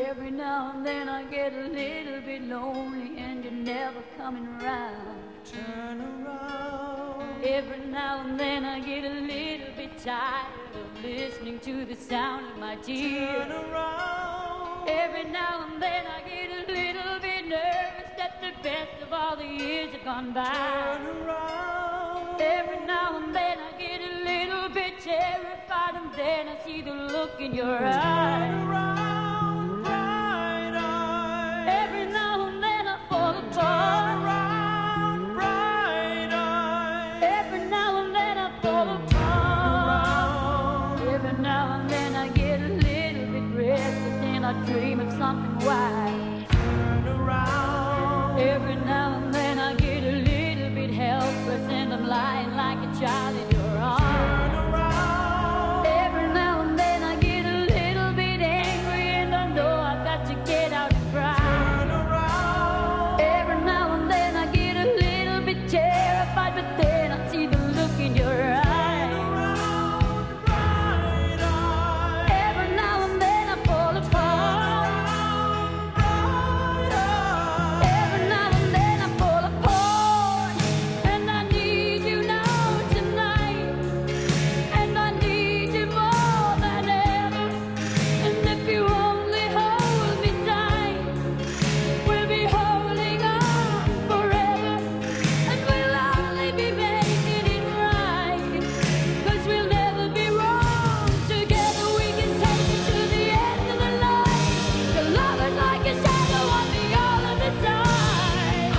Every now and then I get a little bit lonely and you're never coming around. Turn around. Every now and then I get a little bit tired of listening to the sound of my tears. Turn around. Every now and then I get a little bit nervous that the best of all the years have gone by. Turn around. Every now and then I get a little bit terrified, and then I see the look in your eyes. Turn around, bright eyes. Every now and then I fall apart. Turn around, bright eyes. Every now and then I fall apart. Every now and then I get a little bit restless and I dream of something wild. Turn around. Every now and then I get a little bit helpless and I'm lying like a child in your arms. Turn around. Every now and then I get a little bit angry and I know I've got to get out and cry. Turn around. Every now and then I get a little bit terrified, but then I see the look in your eyes. Around, bright eyes. Every now and then I fall apart. Bright eyes. Every now and then I fall apart. And I need you now tonight. And I need you more than ever. And if you only hold me tight, we'll be holding on forever. And we'll only be making it right. 'Cause we'll never be wrong. Together we can take it to the end of the line. The love is like a shadow on me all of the time.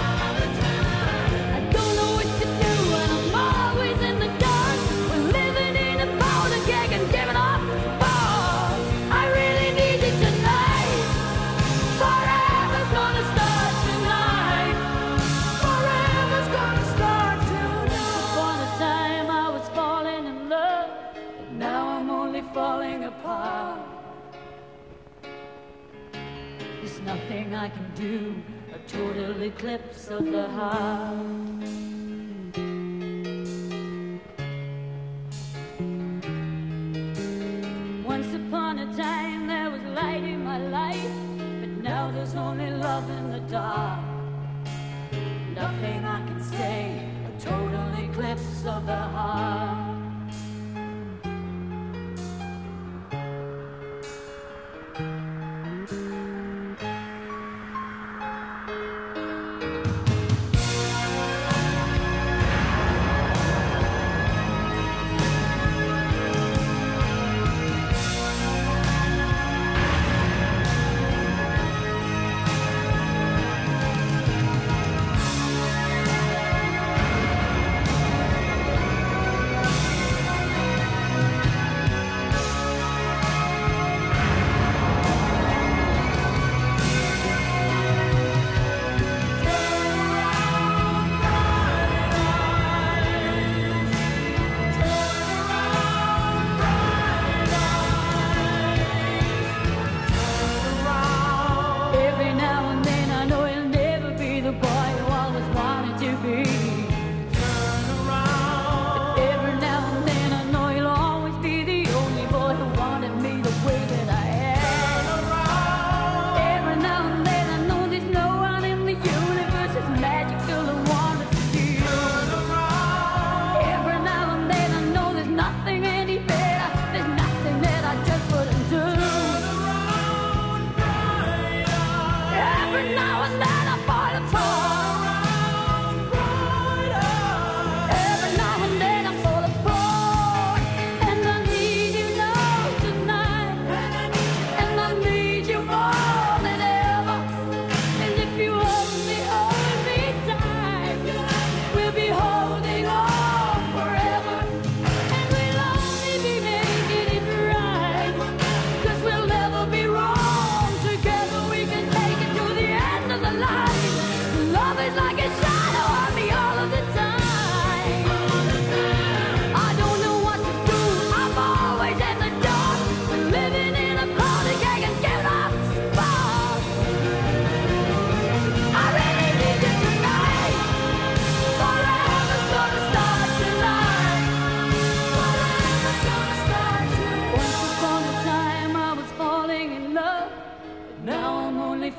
I don't know what to do and I'm always in the dark. We're living in a powder keg and giving off balls. I really need you tonight. Forever's gonna start tonight. Forever's gonna start tonight. Upon a time I was falling in love, but now I'm only falling apart. There's nothing I can do, a total eclipse of the heart. Once upon a time there was light in my life, but now there's only love in the dark. Nothing I can say, a total eclipse of the heart.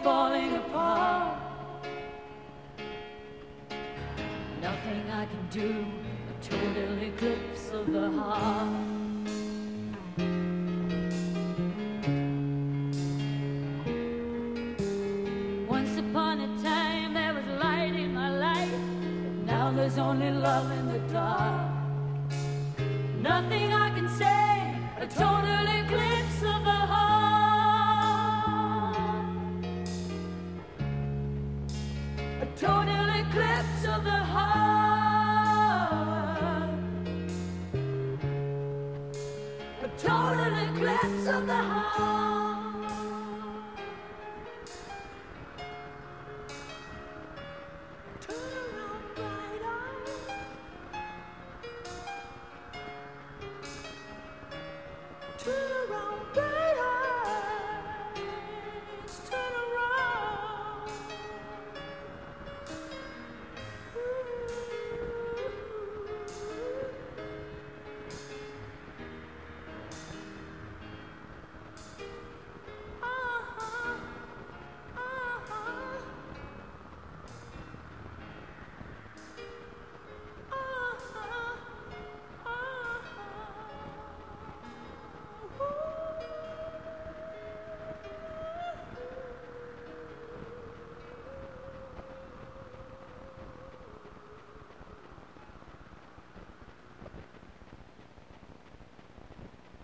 falling apart. Nothing I can do, a total eclipse of the heart. Once upon a time there was light in my life, but now there's only love in the dark. Nothing I can say, a total eclipse of the heart. A total eclipse of the heart. A total eclipse of the heart.